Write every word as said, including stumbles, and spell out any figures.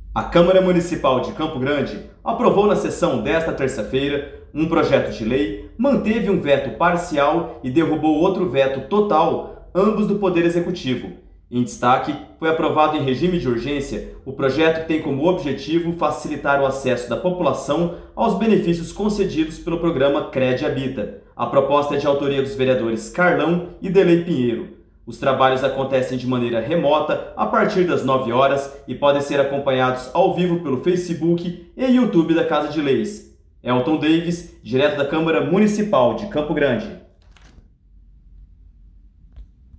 A Câmara Municipal de Campo Grande aprovou na sessão desta terça-feira um projeto de lei, manteve um veto parcial e derrubou outro veto total, ambos do Poder Executivo. Em destaque, foi aprovado em regime de urgência o projeto que tem como objetivo facilitar o acesso da população aos benefícios concedidos pelo programa Cred Habita. A proposta é de autoria dos vereadores Carlão e Delei Pinheiro. Os trabalhos acontecem de maneira remota a partir das nove horas e podem ser acompanhados ao vivo pelo Facebook e YouTube da Casa de Leis. Elton Davis, direto da Câmara Municipal de Campo Grande.